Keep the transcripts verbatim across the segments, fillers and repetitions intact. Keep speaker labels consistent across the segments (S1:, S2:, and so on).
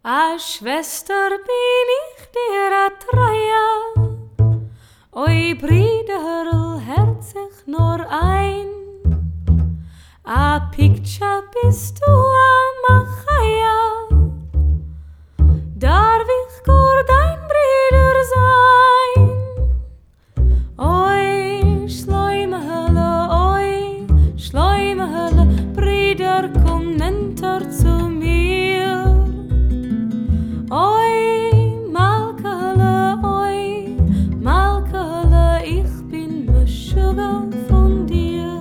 S1: A Schwester bin ich dir a treue, oi Brüderl, herzig nur ein. A Picture bist du a Machaya, darf ich gur dein Brüder sein. Oi, Schleimhölle, oi, Schleimhölle, Brüder, komm nenter zu mir. Oi, Malkele, oi, Malkele, ich bin Meshuggah von dir.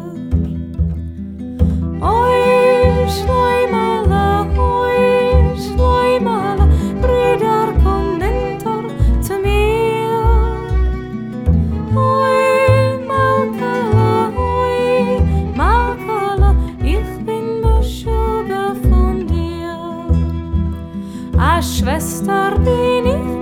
S1: Oi, Schleimale, oi, Schleimale, Brüder, komm nenter zu mir. Oi, Malkele, oi, Malkele, ich bin Meshuggah von dir. A Schwester bin ich